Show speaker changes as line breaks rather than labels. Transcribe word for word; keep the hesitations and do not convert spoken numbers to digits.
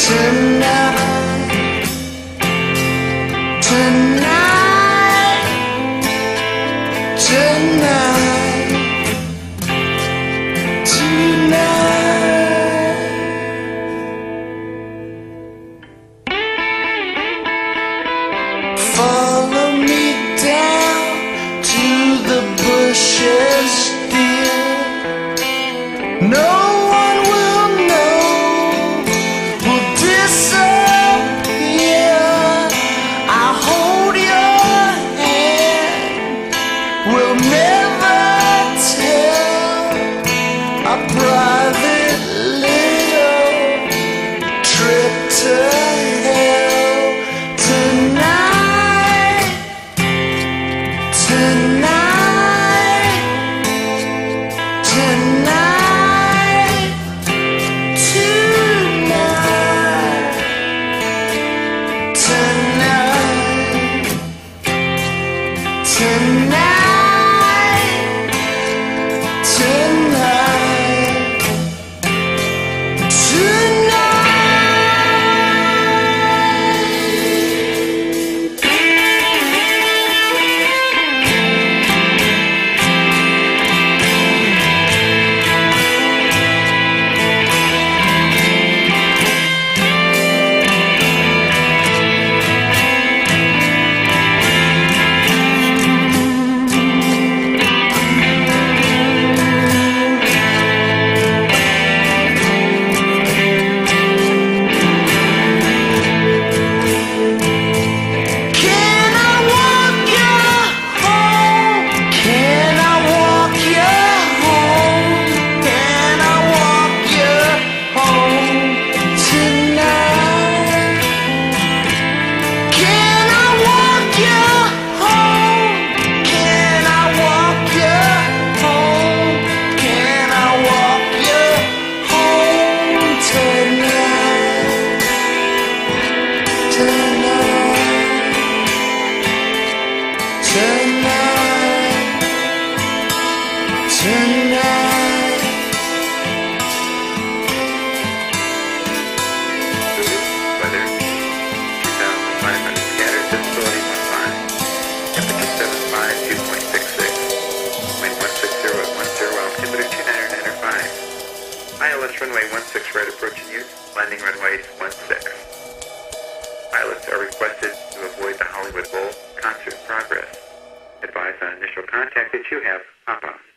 Tonight, tonight, tonight, tonight. Follow me down to the bushes, dear. No one will know, will disappear. I'll hold your hand, we'll never tell a private little trip to hell. Tonight, tonight, tonight, tonight, tonight, tonight, tonight, tonight.
Weather, two thousand five hundred scattered, visibility one five. Temperature seven five, two point six six. Wind one six zero at one zero, altimeter two nine nine five. I L S runway one six right approaching you, landing runway one six. Pilots are requested to avoid the Hollywood Bowl concert progress. Advise on initial contact that you have Papa.